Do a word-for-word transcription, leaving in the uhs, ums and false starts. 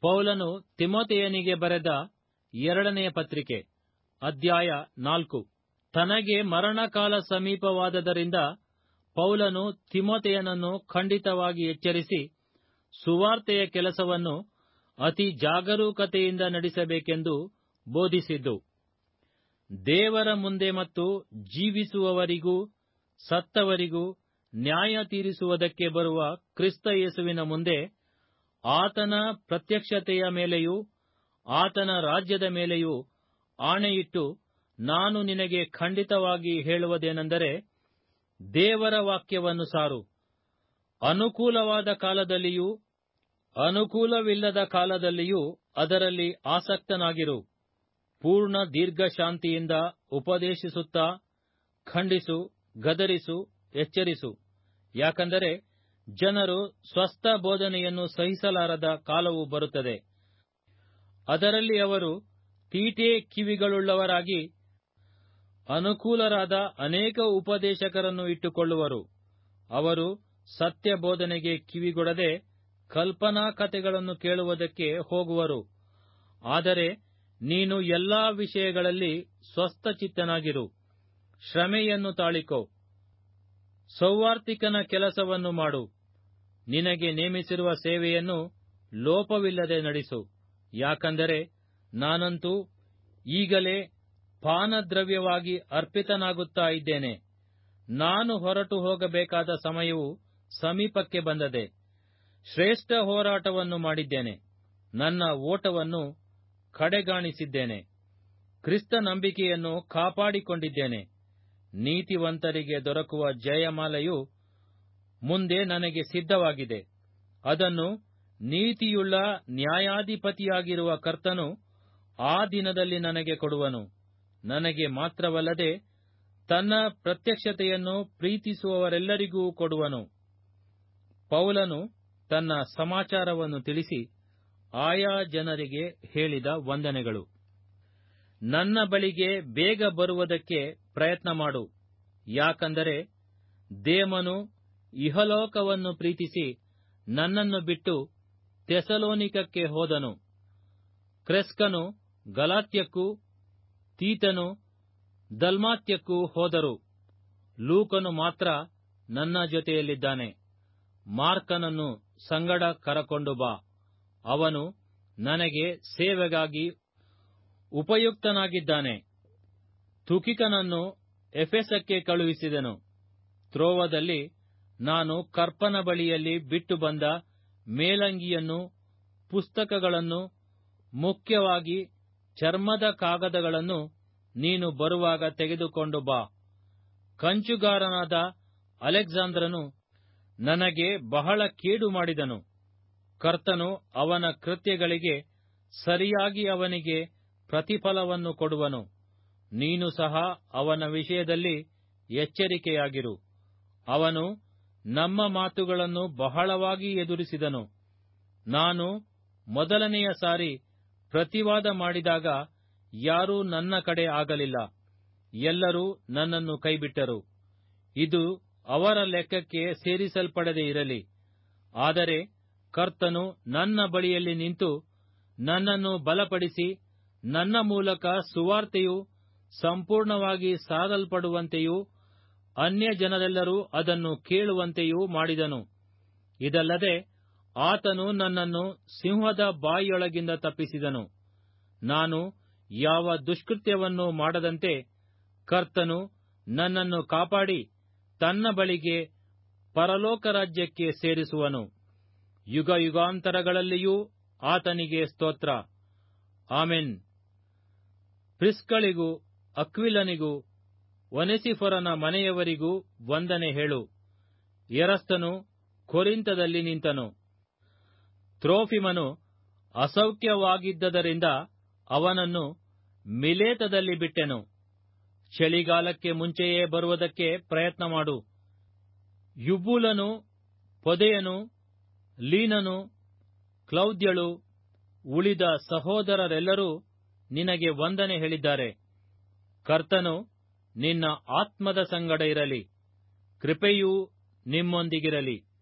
ಪೌಲನು ತಿಮೊಥೆಯನಿಗೆ ಬರೆದ ಎರಡನೆಯ ಪತ್ರಿಕೆ, ಅಧ್ಯಾಯ ನಾಲ್ಕು. ತನಗೆ ಮರಣಕಾಲ ಸಮೀಪವಾದದರಿಂದ ಪೌಲನು ತಿಮೊಥೆಯನನ್ನು ಖಂಡಿತವಾಗಿ ಎಚ್ಚರಿಸಿ, ಸುವಾರ್ತೆಯ ಕೆಲಸವನ್ನು ಅತಿ ಜಾಗರೂಕತೆಯಿಂದ ನಡೆಸಬೇಕೆಂದು ಬೋಧಿಸಿದ್ದು, ದೇವರ ಮುಂದೆ ಮತ್ತು ಜೀವಿಸುವವರಿಗೂ ಸತ್ತವರಿಗೂ ನ್ಯಾಯ ತೀರಿಸುವುದಕ್ಕೆ ಬರುವ ಕ್ರಿಸ್ತ ಯೇಸುವಿನ ಮುಂದೆ ಆತನ ಪ್ರತ್ಯಕ್ಷತೆಯ ಮೇಲೆಯೂ ಆತನ ರಾಜ್ಯದ ಮೇಲೆಯೂ ಆಣೆಯಿಟ್ಟು ನಾನು ನಿನಗೆ ಖಂಡಿತವಾಗಿ ಹೇಳುವುದೇನೆಂದರೆ, ದೇವರ ವಾಕ್ಯವನ್ನು ಸಾರು. ಅನುಕೂಲವಾದ ಕಾಲದಲ್ಲಿಯೂ ಅನುಕೂಲವಿಲ್ಲದ ಕಾಲದಲ್ಲಿಯೂ ಅದರಲ್ಲಿ ಆಸಕ್ತನಾಗಿರು. ಪೂರ್ಣ ದೀರ್ಘಶಾಂತಿಯಿಂದ ಉಪದೇಶಿಸುತ್ತಾ ಖಂಡಿಸು, ಗದರಿಸು, ಎಚ್ಚರಿಸು. ಯಾಕಂದರೆ ಜನರು ಸ್ವಸ್ಥ ಬೋಧನೆಯನ್ನು ಸಹಿಸಲಾರದ ಕಾಲವು ಬರುತ್ತದೆ. ಅದರಲ್ಲಿ ಅವರು ತೀಟೆ ಕಿವಿಗಳುಳ್ಳವರಾಗಿ ಅನುಕೂಲರಾದ ಅನೇಕ ಉಪದೇಶಕರನ್ನು ಇಟ್ಟುಕೊಳ್ಳುವರು. ಅವರು ಸತ್ಯ ಬೋಧನೆಗೆ ಕಿವಿಗೊಡದೆ ಕಲ್ಪನಾ ಕಥೆಗಳನ್ನು ಕೇಳುವುದಕ್ಕೆ ಹೋಗುವರು. ಆದರೆ ನೀನು ಎಲ್ಲಾ ವಿಷಯಗಳಲ್ಲಿ ಸ್ವಸ್ಥಚಿತ್ತನಾಗಿರು, ಶ್ರಮೆಯನ್ನು ತಾಳಿಕೋ, ಸೌವಾರ್ತಿಕನ ಕೆಲಸವನ್ನು ಮಾಡು. ನಿನಗೆ ನೇಮಿಸಿರುವ ಸೇವೆಯನ್ನು ಲೋಪವಿಲ್ಲದೆ ನಡೆಸು. ಯಾಕಂದರೆ ನಾನಂತೂ ಈಗಲೇ ಪಾನದ್ರವ್ಯವಾಗಿ ಅರ್ಪಿತನಾಗುತ್ತಾ ಇದ್ದೇನೆ. ನಾನು ಹೊರಟು ಹೋಗಬೇಕಾದ ಸಮಯವು ಸಮೀಪಕ್ಕೆ ಬಂದದೆ. ಶ್ರೇಷ್ಠ ಹೋರಾಟವನ್ನು ಮಾಡಿದ್ದೇನೆ, ನನ್ನ ಓಟವನ್ನು ಕಡೆಗಾಣಿಸಿದ್ದೇನೆ, ಕ್ರಿಸ್ತ ನಂಬಿಕೆಯನ್ನು ಕಾಪಾಡಿಕೊಂಡಿದ್ದೇನೆ. ನೀತಿವಂತರಿಗೆ ದೊರಕುವ ಜಯಮಾಲೆಯು ಮುಂದೆ ನನಗೆ ಸಿದ್ಧವಾಗಿದೆ. ಅದನ್ನು ನೀತಿಯುಳ್ಳ ನ್ಯಾಯಾಧಿಪತಿಯಾಗಿರುವ ಕರ್ತನು ಆ ದಿನದಲ್ಲಿ ನನಗೆ ಕೊಡುವನು. ನನಗೆ ಮಾತ್ರವಲ್ಲದೆ ತನ್ನ ಪ್ರತ್ಯಕ್ಷತೆಯನ್ನು ಪ್ರೀತಿಸುವವರೆಲ್ಲರಿಗೂ ಕೊಡುವನು. ಪೌಲನು ತನ್ನ ಸಮಾಚಾರವನ್ನು ತಿಳಿಸಿ ಆಯಾ ಜನರಿಗೆ ಹೇಳಿದ ವಂದನೆಗಳು. ನನ್ನ ಬಳಿಗೆ ಬೇಗ ಬರುವುದಕ್ಕೆ ಪ್ರಯತ್ನ ಮಾಡು. ಯಾಕಂದರೆ ದೇಮನು ಇಹಲೋಕವನ್ನು ಪ್ರೀತಿಸಿ ನನ್ನನ್ನು ಬಿಟ್ಟು ಥೆಸಲೋನಿಕಕ್ಕೆ ಹೋದನು. ಕ್ರೆಸ್ಕನು ಗಲಾತ್ಯಕ್ಕೂ ತೀತನು ದಲ್ಮಾತ್ಯಕ್ಕೂ ಹೋದರು. ಲೂಕನು ಮಾತ್ರ ನನ್ನ ಜೊತೆಯಲ್ಲಿದ್ದಾನೆ. ಮಾರ್ಕನನ್ನು ಸಂಗಡ ಕರಕೊಂಡು ಬಾ. ಅವನು ನನಗೆ ಸೇವೆಗಾಗಿ ಉಪಯುಕ್ತನಾಗಿದ್ದಾನೆ. ತುಕಿಕನನ್ನು ಎಫೆಸಕ್ಕೆ ಕಳುಹಿಸಿದೆನು. ತ್ರೋವದಲ್ಲಿ ನಾನು ಕರ್ಪನ ಬಳಿಯಲ್ಲಿ ಬಿಟ್ಟು ಬಂದ ಮೇಲಂಗಿಯನ್ನು, ಪುಸ್ತಕಗಳನ್ನು, ಮುಖ್ಯವಾಗಿ ಚರ್ಮದ ಕಾಗದಗಳನ್ನು ನೀನು ಬರುವಾಗ ತೆಗೆದುಕೊಂಡು ಬಾ. ಕಂಚುಗಾರನಾದ ಅಲೆಕ್ಸಾಂದ್ರನು ನನಗೆ ಬಹಳ ಕೇಡು ಮಾಡಿದನು. ಕರ್ತನು ಅವನ ಕೃತ್ಯಗಳಿಗೆ ಸರಿಯಾಗಿ ಅವನಿಗೆ ಪ್ರತಿಫಲವನ್ನು ಕೊಡುವನು. ನೀನು ಸಹ ಅವನ ವಿಷಯದಲ್ಲಿ ಎಚ್ಚರಿಕೆಯಾಗಿರು. ಅವನು ನಮ್ಮ ಮಾತುಗಳನ್ನು ಬಹಳವಾಗಿ ಎದುರಿಸಿದನು. ನಾನು ಮೊದಲನೆಯ ಸಾರಿ ಪ್ರತಿವಾದ ಮಾಡಿದಾಗ ಯಾರೂ ನನ್ನ ಕಡೆ ಆಗಲಿಲ್ಲ. ಎಲ್ಲರೂ ನನ್ನನ್ನು ಕೈಬಿಟ್ಟರು. ಇದು ಅವರ ಲೆಕ್ಕಕ್ಕೆ ಸೇರಿಸಲ್ಪಡದೆ ಇರಲಿ. ಆದರೆ ಕರ್ತನು ನನ್ನ ಬಳಿಯಲ್ಲಿ ನಿಂತು ನನ್ನನ್ನು ಬಲಪಡಿಸಿ ನನ್ನ ಮೂಲಕ ಸುವಾರ್ತೆಯು ಸಂಪೂರ್ಣವಾಗಿ ಸಾರಲ್ಪಡುವಂತೆಯೂ ಅನ್ಯ ಜನರೆಲ್ಲರೂ ಅದನ್ನು ಕೇಳುವಂತೆಯೂ ಮಾಡಿದನು. ಇದಲ್ಲದೆ ಆತನು ನನ್ನನ್ನು ಸಿಂಹದ ಬಾಯಿಯೊಳಗಿಂದ ತಪ್ಪಿಸಿದನು. ನಾನು ಯಾವ ದುಷ್ಕೃತ್ಯವನ್ನೂ ಮಾಡದಂತೆ ಕರ್ತನು ನನ್ನನ್ನು ಕಾಪಾಡಿ ತನ್ನ ಬಳಿಗೆ ಪರಲೋಕ ರಾಜ್ಯಕ್ಕೆ ಸೇರಿಸುವನು. ಯುಗ ಯುಗಾಂತರಗಳಲ್ಲಿಯೂ ಆತನಿಗೆ ಸ್ತೋತ್ರ. ಆಮೆನ್. ಪ್ರಿಸ್ಕಳಿಗೂ ಅಕ್ವಿಲನಿಗೂ ಒನೆಸಿಫರನ ಮನೆಯವರಿಗೂ ವಂದನೆ ಹೇಳು. ಎರಸ್ತನು ಕೊರಿಂಥದಲ್ಲಿ ನಿಂತನು. ತ್ರೋಫಿಮನು ಅಸೌಖ್ಯವಾಗಿದ್ದರಿಂದ ಅವನನ್ನು ಮಿಲೇತದಲ್ಲಿ ಬಿಟ್ಟೆನು. ಚಳಿಗಾಲಕ್ಕೆ ಮುಂಚೆಯೇ ಬರುವುದಕ್ಕೆ ಪ್ರಯತ್ನ ಮಾಡು. ಯುಬೂಲನು, ಪೊದೆಯನು, ಲೀನನು, ಕ್ಲೌದ್ಯಳು, ಉಳಿದ ಸಹೋದರರೆಲ್ಲರೂ ನಿನಗೆ ವಂದನೆ ಹೇಳಿದ್ದಾರೆ. ಕರ್ತನು ನಿನ್ನ ಆತ್ಮದ ಸಂಗಡ ಇರಲಿ. ಕೃಪೆಯೂ ನಿಮ್ಮೊಂದಿಗಿರಲಿ.